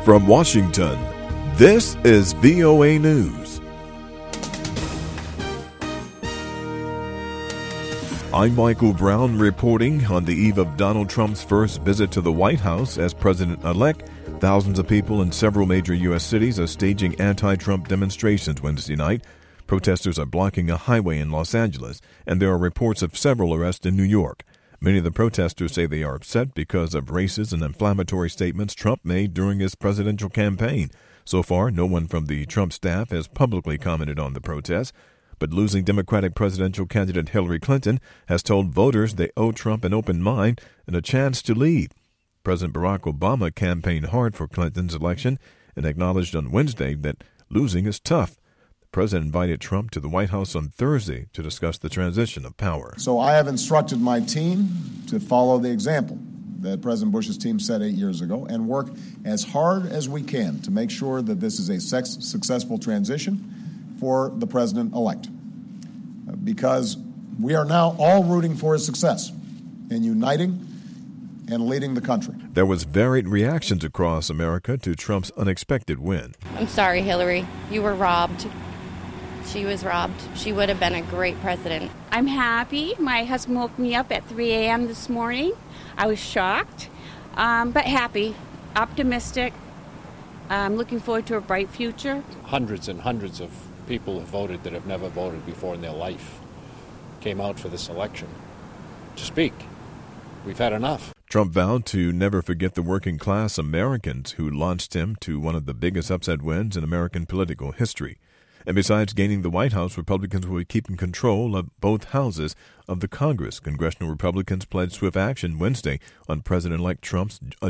From Washington, this is VOA News. I'm Michael Brown reporting on the eve of Donald Trump's first visit to the White House as president-elect. Thousands of people in several major U.S. cities are staging anti-Trump demonstrations Wednesday night. Protesters are blocking a highway in Los Angeles, and there are reports of several arrests in New York. Many of the protesters say they are upset because of racist and inflammatory statements Trump made during his presidential campaign. So far, no one from the Trump staff has publicly commented on the protests. But losing Democratic presidential candidate Hillary Clinton has told voters they owe Trump an open mind and a chance to lead. President Barack Obama campaigned hard for Clinton's election and acknowledged on Wednesday that losing is tough. The president invited Trump to the White House on Thursday to discuss the transition of power. So I have instructed my team to follow the example that President Bush's team set 8 years ago and work as hard as we can to make sure that this is a successful transition for the president-elect. Because we are now all rooting for his success in uniting and leading the country. There was varied reactions across America to Trump's unexpected win. I'm sorry, Hillary. You were robbed. She was robbed. She would have been a great president. I'm happy. My husband woke me up at 3 a.m. this morning. I was shocked, but happy, optimistic. I'm looking forward to a bright future. Hundreds and hundreds of people have voted that have never voted before in their life came out for this election to speak. We've had enough. Trump vowed to never forget the working-class Americans who launched him to one of the biggest upset wins in American political history. And besides gaining the White House, Republicans will be keeping control of both houses of the Congress. Congressional Republicans pledged swift action Wednesday on President-elect Trump's